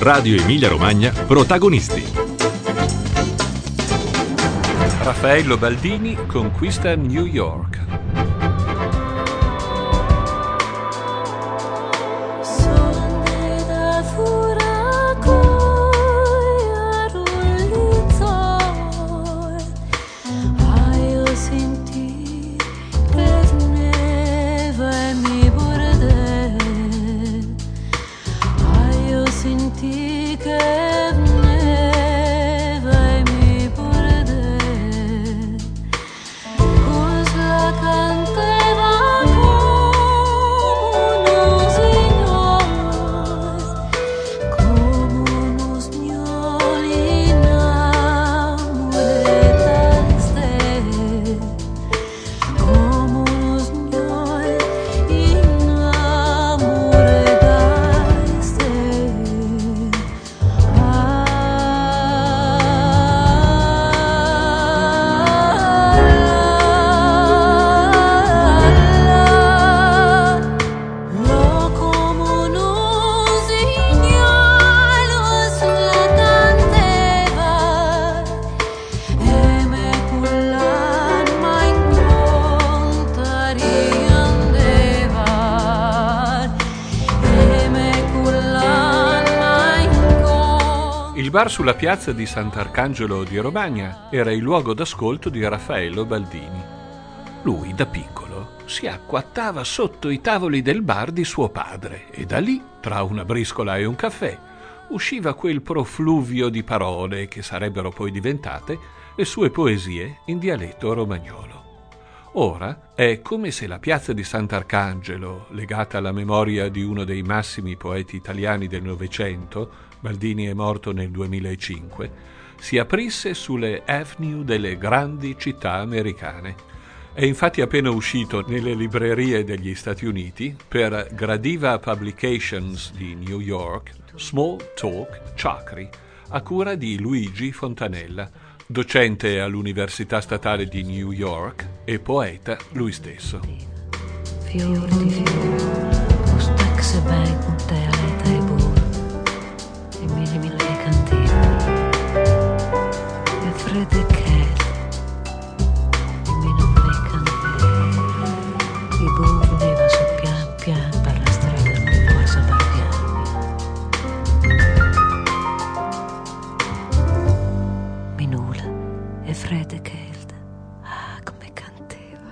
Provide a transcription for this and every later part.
Radio Emilia Romagna, protagonisti. Raffaello Baldini conquista New York. Il bar sulla piazza di Sant'Arcangelo di Romagna era il luogo d'ascolto di Raffaello Baldini. Lui, da piccolo, si acquattava sotto i tavoli del bar di suo padre e da lì, tra una briscola e un caffè, usciva quel profluvio di parole che sarebbero poi diventate le sue poesie in dialetto romagnolo. Ora è come se la piazza di Sant'Arcangelo, legata alla memoria di uno dei massimi poeti italiani del Novecento, Baldini è morto nel 2005, si aprisse sulle avenue delle grandi città americane. È infatti appena uscito nelle librerie degli Stati Uniti per Gradiva Publications di New York, Small Talk Chakri, a cura di Luigi Fontanella, docente all'Università Statale di New York e poeta lui stesso. Fiori di fiori, lo stax bei con te aleta e burro, e mille cantiere, e fredde che, e mille cantiere, i burro neva su pian pian per la strada non posso barbiare. Minula e fredde che, come canteva.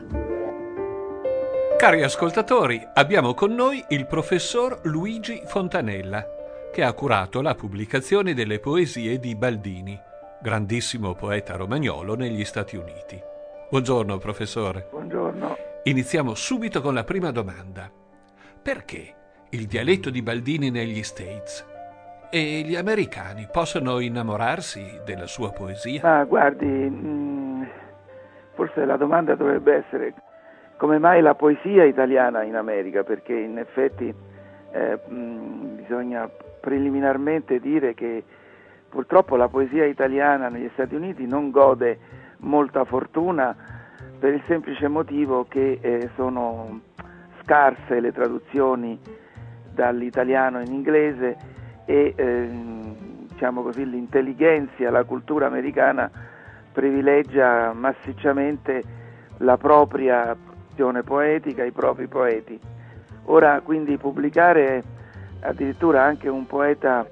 Cari ascoltatori, abbiamo con noi il professor Luigi Fontanella, che ha curato la pubblicazione delle poesie di Baldini, grandissimo poeta romagnolo negli Stati Uniti. Buongiorno, professore. Buongiorno. Iniziamo subito con la prima domanda. Perché il dialetto di Baldini negli States? E gli americani possono innamorarsi della sua poesia? Ma guardi, forse la domanda dovrebbe essere come mai la poesia italiana in America, perché in effetti bisogna preliminarmente dire che purtroppo la poesia italiana negli Stati Uniti non gode molta fortuna per il semplice motivo che sono scarse le traduzioni dall'italiano in inglese e diciamo così l'intelligenza, la cultura americana privilegia massicciamente la propria produzione poetica, i propri poeti. Ora quindi pubblicare addirittura anche un poeta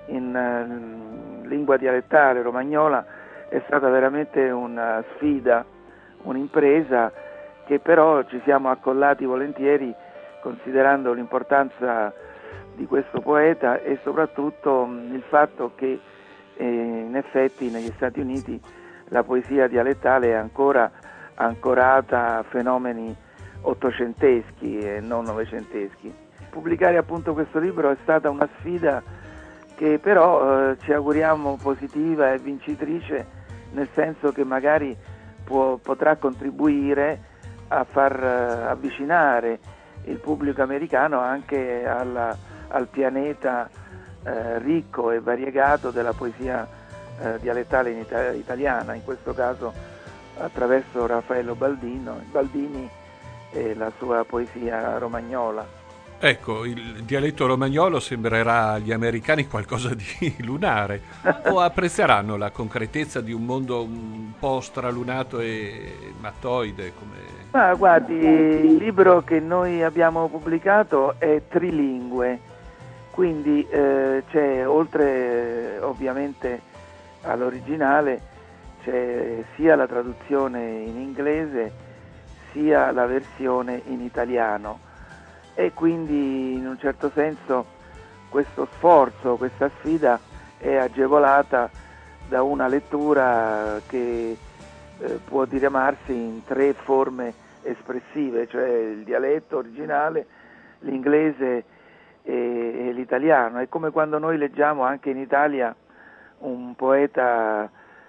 in lingua dialettale romagnola è stata veramente una sfida, un'impresa che però ci siamo accollati volentieri considerando l'importanza di questo poeta e soprattutto il fatto che in effetti negli Stati Uniti la poesia dialettale è ancora ancorata a fenomeni ottocenteschi e non novecenteschi. Pubblicare appunto questo libro è stata una sfida che però ci auguriamo positiva e vincitrice, nel senso che magari potrà contribuire a far avvicinare il pubblico americano anche al pianeta ricco e variegato della poesia dialettale italiana, in questo caso attraverso Raffaello Baldini e la sua poesia romagnola. Ecco, il dialetto romagnolo sembrerà agli americani qualcosa di lunare, o apprezzeranno la concretezza di un mondo un po' stralunato e mattoide come... Ma guardi, il libro che noi abbiamo pubblicato è trilingue, quindi c'è, oltre ovviamente all'originale, c'è sia la traduzione in inglese sia la versione in italiano, e quindi in un certo senso questo sforzo, questa sfida è agevolata da una lettura che può diramarsi in 3 forme espressive, cioè il dialetto originale, l'inglese e l'italiano. È come quando noi leggiamo anche in Italia un poeta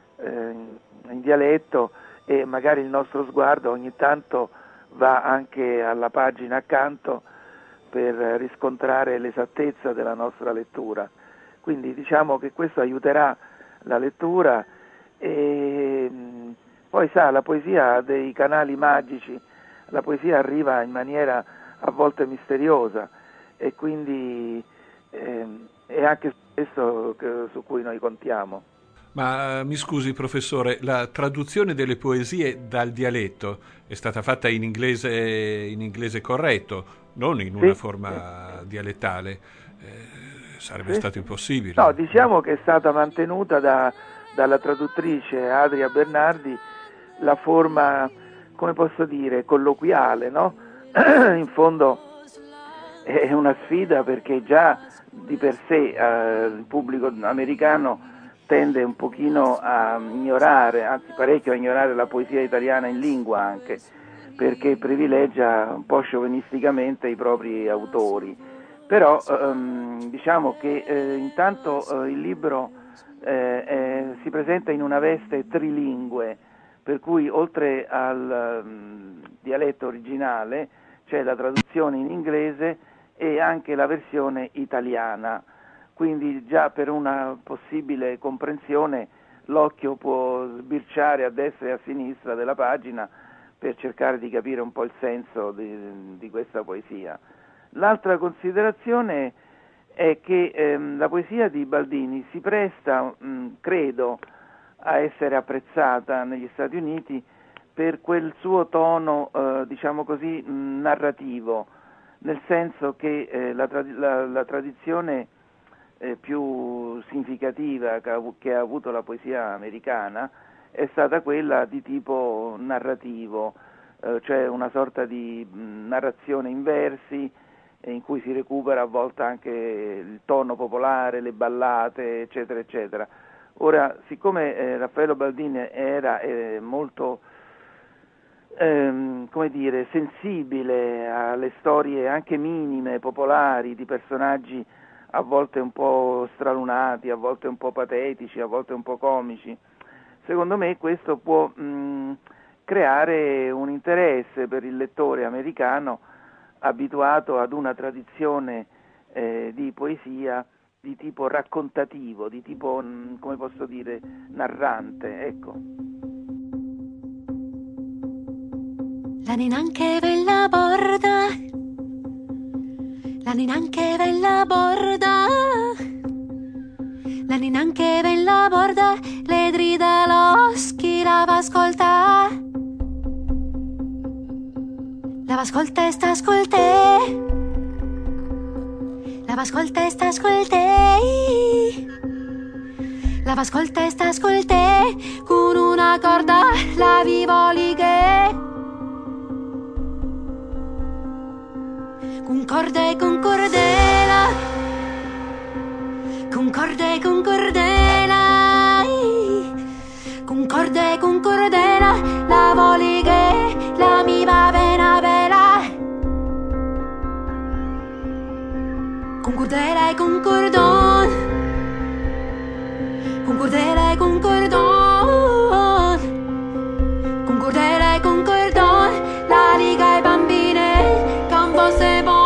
in dialetto e magari il nostro sguardo ogni tanto va anche alla pagina accanto per riscontrare l'esattezza della nostra lettura. Quindi diciamo che questo aiuterà la lettura, e poi sa, la poesia ha dei canali magici, la poesia arriva in maniera a volte misteriosa, e quindi è anche questo su cui noi contiamo. Ma mi scusi professore, la traduzione delle poesie dal dialetto è stata fatta in inglese corretto, non in una forma dialettale. Sarebbe stato impossibile. No, diciamo che è stata mantenuta dalla traduttrice Adria Bernardi la forma, come posso dire, colloquiale, no? In fondo è una sfida, perché già di per sé il pubblico americano tende un pochino a ignorare, anzi parecchio a ignorare la poesia italiana in lingua, anche perché privilegia un po' sciovinisticamente i propri autori. Però diciamo che intanto il libro si presenta in una veste trilingue, per cui oltre al dialetto originale c'è la traduzione in inglese e anche la versione italiana. Quindi già per una possibile comprensione l'occhio può sbirciare a destra e a sinistra della pagina per cercare di capire un po' il senso di questa poesia. L'altra considerazione è che la poesia di Baldini si presta, credo, a essere apprezzata negli Stati Uniti per quel suo tono, diciamo così, narrativo, nel senso che la tradizione più significativa che ha avuto la poesia americana è stata quella di tipo narrativo, cioè una sorta di narrazione in versi, in cui si recupera a volte anche il tono popolare, le ballate, eccetera, eccetera. Ora, siccome Raffaello Baldini era molto, come dire, sensibile alle storie anche minime, popolari, di personaggi a volte un po' stralunati, a volte un po' patetici, a volte un po' comici, secondo me questo può creare un interesse per il lettore americano abituato ad una tradizione di poesia di tipo raccontativo, di tipo, come posso dire, narrante, ecco. La ninanche bella borda, la ninanche bella borda, la ninanche bella borda, le drida l'oschi la va ascolta. La va ascolta e sta ascolte, la va ascolta e sta ascolte, la va ascolta e sta ascolte, con una corda la vivo lighe. Con corda e con cordela, con corda e con cordela, con corda e con cordela, la volighe, la mi va bene bella. Con cordela e con cordon, con cordela e con cordon, con cordela e con cordon, la liga ai bambine, con fosse buon.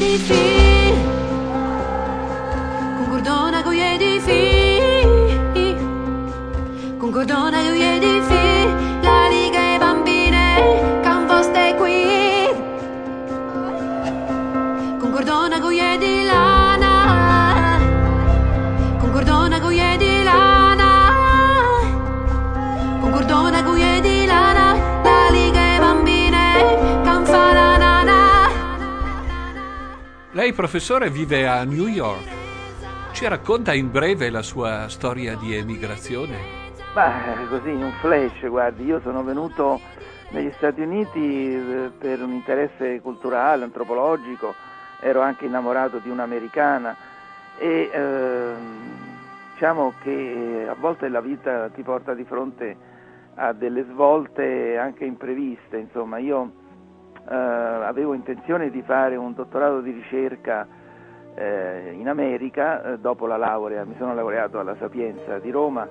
di fi, concordona con gli di fi, concordona con gli di fi, la liga e bambine can foste qui, concordona con gli di lana, concordona con gli di lana, concordona con gli di lana, la liga e bambine can fa la nana. Lei, professore, vive a New York. Ci racconta in breve la sua storia di emigrazione? Ma così, un flash, guardi, io sono venuto negli Stati Uniti per un interesse culturale, antropologico, ero anche innamorato di un'americana e diciamo che a volte la vita ti porta di fronte a delle svolte anche impreviste, insomma. Io avevo intenzione di fare un dottorato di ricerca in America dopo la laurea, mi sono laureato alla Sapienza di Roma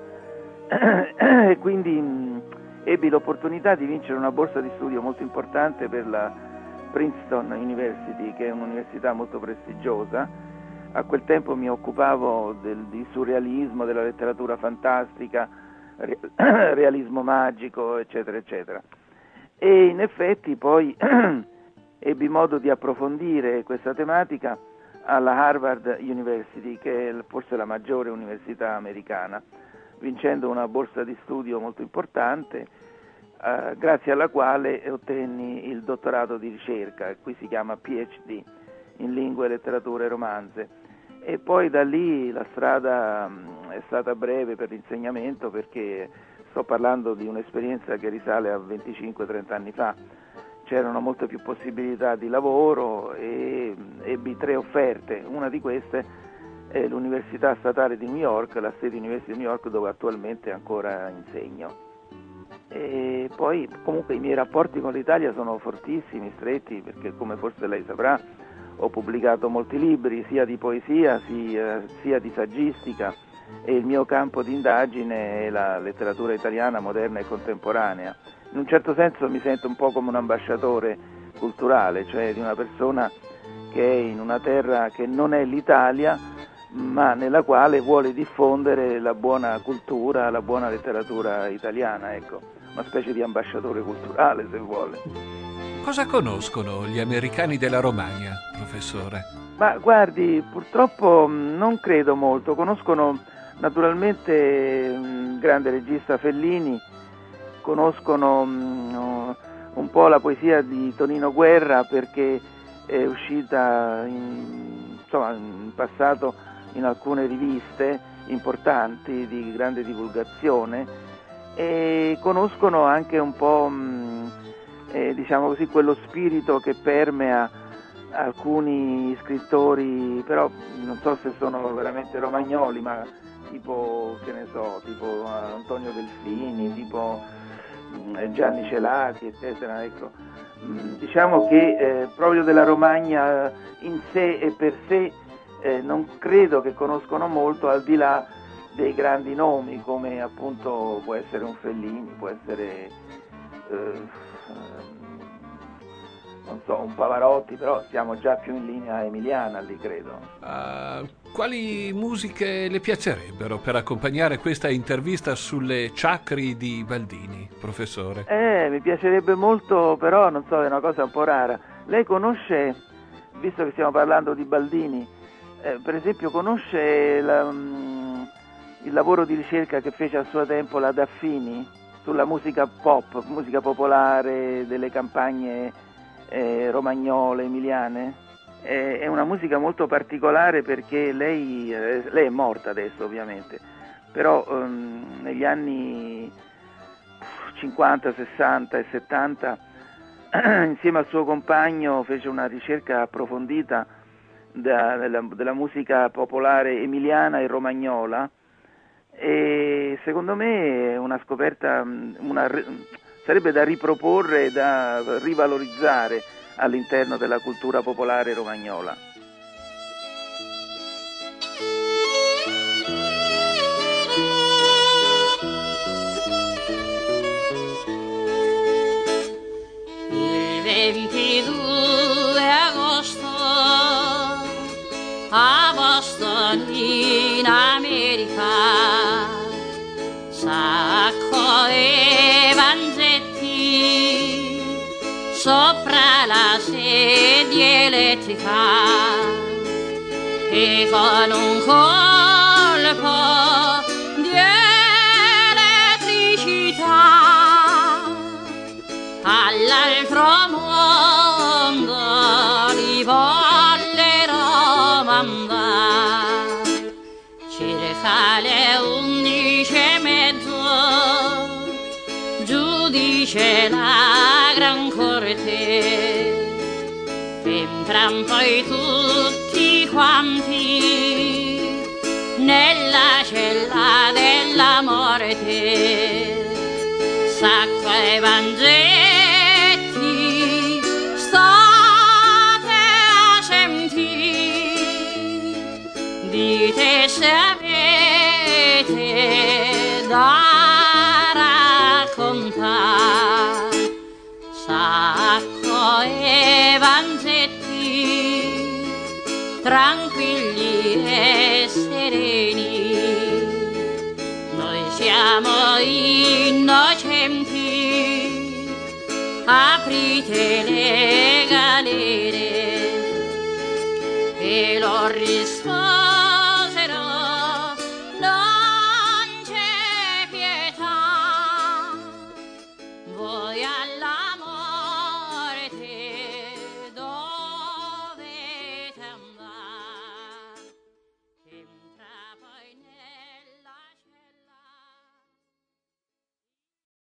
e quindi ebbi l'opportunità di vincere una borsa di studio molto importante per la Princeton University, che è un'università molto prestigiosa. A quel tempo mi occupavo di surrealismo, della letteratura fantastica, realismo magico, eccetera, eccetera. E in effetti poi ebbi modo di approfondire questa tematica alla Harvard University, che è forse la maggiore università americana, vincendo una borsa di studio molto importante, grazie alla quale ottenni il dottorato di ricerca, qui si chiama PhD, in lingue, letterature e romanze. E poi da lì la strada è stata breve per l'insegnamento, perché sto parlando di un'esperienza che risale a 25-30 anni fa. C'erano molte più possibilità di lavoro e ebbi 3 offerte. Una di queste è l'Università Statale di New York, la State University di New York, dove attualmente ancora insegno. E poi comunque i miei rapporti con l'Italia sono fortissimi, stretti, perché come forse lei saprà ho pubblicato molti libri sia di poesia sia di saggistica, e il mio campo di indagine è la letteratura italiana moderna e contemporanea. In un certo senso mi sento un po' come un ambasciatore culturale, cioè di una persona che è in una terra che non è l'Italia, ma nella quale vuole diffondere la buona cultura, la buona letteratura italiana, ecco, una specie di ambasciatore culturale, se vuole. Cosa conoscono gli americani della Romagna, professore? Ma guardi, purtroppo non credo molto. Conoscono naturalmente il grande regista Fellini, conoscono un po' la poesia di Tonino Guerra, perché è uscita in passato in alcune riviste importanti di grande divulgazione, e conoscono anche un po' diciamo così, quello spirito che permea alcuni scrittori, però non so se sono veramente romagnoli, ma tipo, che ne so, tipo Antonio Delfini, tipo Gianni Celati, eccetera, ecco. Diciamo che proprio della Romagna in sé e per sé non credo che conoscono molto, al di là dei grandi nomi, come appunto può essere un Fellini, può essere non so, un Pavarotti, però siamo già più in linea emiliana lì, credo. Quali musiche le piacerebbero per accompagnare questa intervista sulle Ciacri di Baldini, professore? Mi piacerebbe molto, però non so, è una cosa un po' rara. Lei conosce, visto che stiamo parlando di Baldini, per esempio conosce il lavoro di ricerca che fece a suo tempo la Daffini sulla musica pop, musica popolare delle campagne romagnole, emiliane? È una musica molto particolare, perché lei è morta adesso ovviamente, però negli anni 50, 60 e 70 insieme al suo compagno fece una ricerca approfondita della musica popolare emiliana e romagnola, e secondo me è una scoperta, sarebbe da riproporre e da rivalorizzare all'interno della cultura popolare romagnola. Il 22 agosto Boston in America, sacco e vanzetti sopra la sedia elettrica e con un colpo di elettricità all'altro mondo li vollero mandare circa le 11:30 giudice la gran corte entran poi tutti quanti nella cella della morte Sacco e Vanzetti state a sentire, dite se avete da raccontare. Sacco e Vanzetti tranquilli e sereni, noi siamo innocenti, aprite le galere. E lo risposero, non c'è pietà, voi